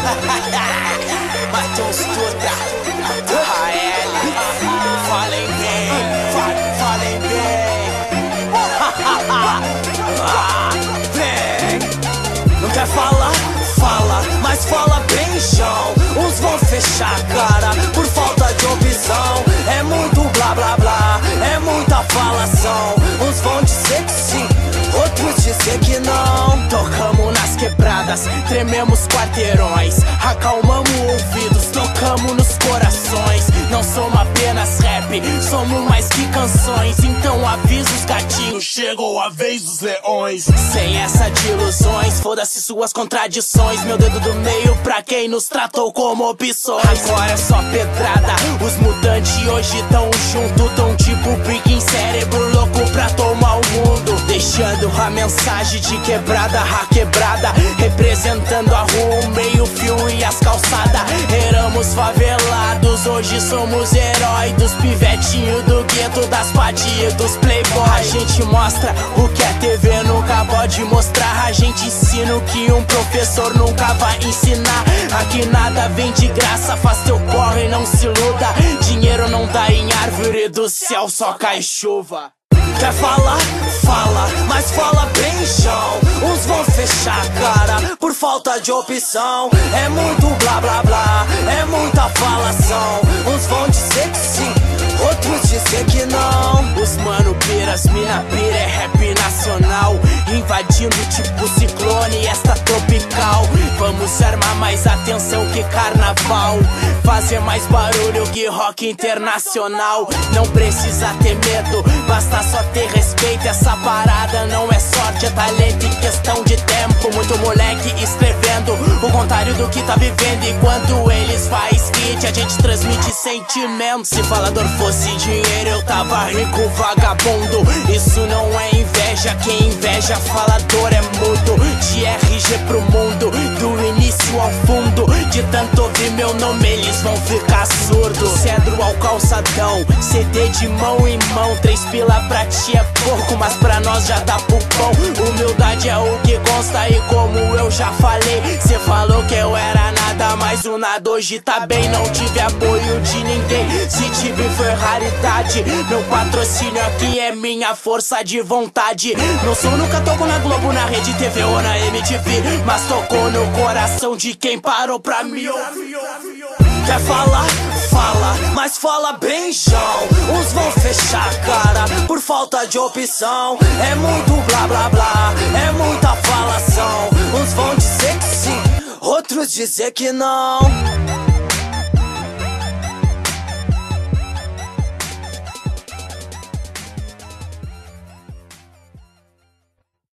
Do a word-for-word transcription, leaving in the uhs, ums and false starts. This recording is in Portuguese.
Matheus Dutra, A L, falem bem, fa falem bem. Vem, não quer falar? Fala, mas fala bem, chão. Uns vão fechar a cara por falta de opção. É muito blá blá blá, é muita falação. Uns vão dizer que sim, outros dizer que não. Tocamos nas quebradas, trememos quarteirões, acalmamos ouvidos, tocamos nos corações. Não somos apenas rap, somos mais que canções. Então avisa os gatinhos, chegou a vez dos leões. Sem essa de ilusões, foda-se suas contradições. Meu dedo do meio pra quem nos tratou como opções. Agora é só pedrada, os mutantes hoje tão junto. Tão tipo pique em cérebro louco pra tomar o mundo. Deixando a mensagem de quebrada a quebrada, representando a rua, o meio fio e as calçadas. Éramos favelados, hoje somos heróis dos pivetinhos do gueto, das padinhas, dos playboys. A gente mostra o que a T V nunca pode mostrar. A gente ensina o que um professor nunca vai ensinar. Aqui nada vem de graça, faz teu corre, não se iluda. Dinheiro não dá em árvore, do céu só cai chuva. Quer falar? Fala, mas fala bem, chão. Uns vão fechar a cara por falta de opção. É muito blá blá blá, é muita falação. Uns vão dizer que sim, outros dizer que não. Os mano piras, mina pira, é rap nacional, invadindo tipo ciclone esta tropical. Vamos armar mais atenção que carnaval, fazer mais barulho que rock internacional. Não precisa ter medo, basta só ter respeito. Essa parada não é sorte, é talento e questão de tempo. Muito moleque escrevendo o contrário do que tá vivendo. E quando eles faz hit, a gente transmite sentimento. Se falador fosse dinheiro, eu tava rico, vagabundo. Isso não é inveja, quem inveja falador é mudo. De R G pro mundo, do início ao fundo. De tanto ouvir meu nome, eles vão ficar surdos. Cedro ao calçadão, C D de mão em mão. Três pila pra ti é pouco, mas pra nós já dá pro pão. Humildade é o que consta e como eu já falei, cê falou que eu era nada, mas o nada hoje tá bem. Não tive apoio de ninguém, se tive foi raridade. Meu patrocínio aqui é minha força de vontade. Meu som nunca tocou na Globo, na Rede T V ou na M T V, mas tocou no coração de quem parou pra me ouvir. Quer falar? Fala, mas fala bem, chão. Uns vão fechar a cara por falta de opção. É muito blá blá blá, é muita falação. Uns vão dizer que sim, outros dizer que não.